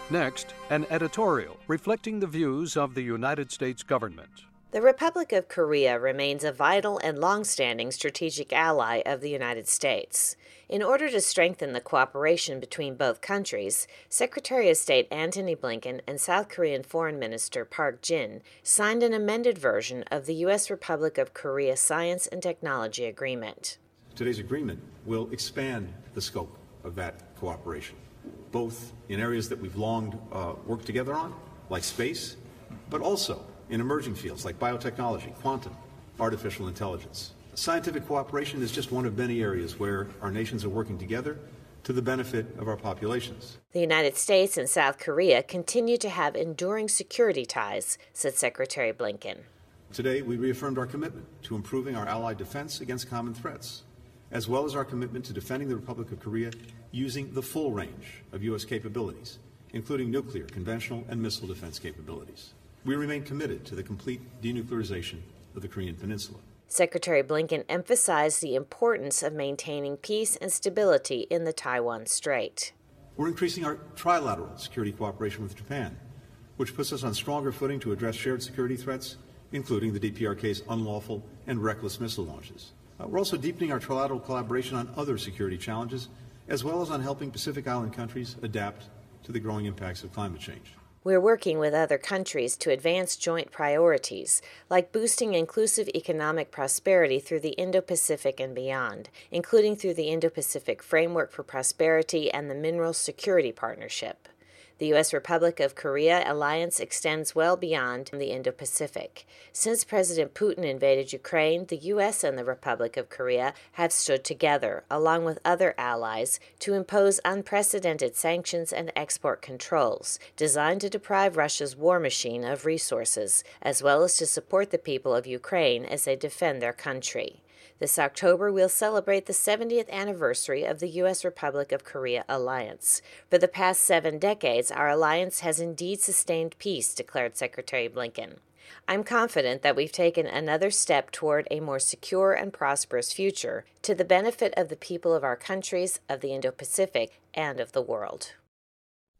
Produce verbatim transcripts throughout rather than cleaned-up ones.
Next, an editorial reflecting the views of the United States government. The Republic of Korea remains a vital and long-standing strategic ally of the United States. In order to strengthen the cooperation between both countries, Secretary of State Antony Blinken and South Korean Foreign Minister Park Jin signed an amended version of the U S Republic of Korea Science and Technology Agreement. Today's agreement will expand the scope of that cooperation, both in areas that we've long uh, worked together on, like space, but also in emerging fields like biotechnology, quantum, artificial intelligence. Scientific cooperation is just one of many areas where our nations are working together to the benefit of our populations. The United States and South Korea continue to have enduring security ties, said Secretary Blinken. Today, we reaffirmed our commitment to improving our allied defense against common threats, as well as our commitment to defending the Republic of Korea using the full range of U S capabilities, including nuclear, conventional, and missile defense capabilities. We remain committed to the complete denuclearization of the Korean Peninsula. Secretary Blinken emphasized the importance of maintaining peace and stability in the Taiwan Strait. We're increasing our trilateral security cooperation with Japan, which puts us on stronger footing to address shared security threats, including the D P R K's unlawful and reckless missile launches. Uh, we're also deepening our trilateral collaboration on other security challenges, as well as on helping Pacific Island countries adapt to the growing impacts of climate change. We're working with other countries to advance joint priorities, like boosting inclusive economic prosperity through the Indo-Pacific and beyond, including through the Indo-Pacific Framework for Prosperity and the Mineral Security Partnership. The U S Republic of Korea alliance extends well beyond the Indo-Pacific. Since President Putin invaded Ukraine, the U S and the Republic of Korea have stood together, along with other allies, to impose unprecedented sanctions and export controls designed to deprive Russia's war machine of resources, as well as to support the people of Ukraine as they defend their country. This October, we'll celebrate the seventieth anniversary of the U S Republic of Korea alliance. For the past seven decades, our alliance has indeed sustained peace, declared Secretary Blinken. I'm confident that we've taken another step toward a more secure and prosperous future to the benefit of the people of our countries, of the Indo-Pacific, and of the world.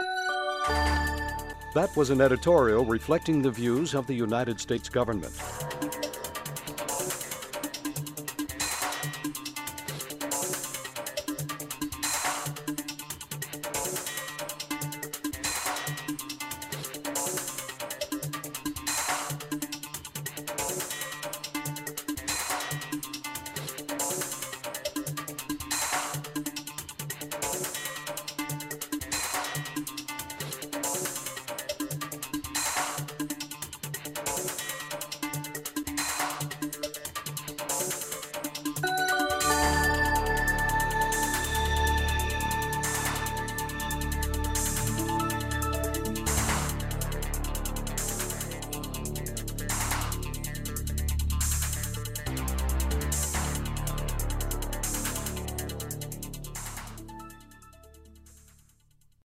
That was an editorial reflecting the views of the United States government.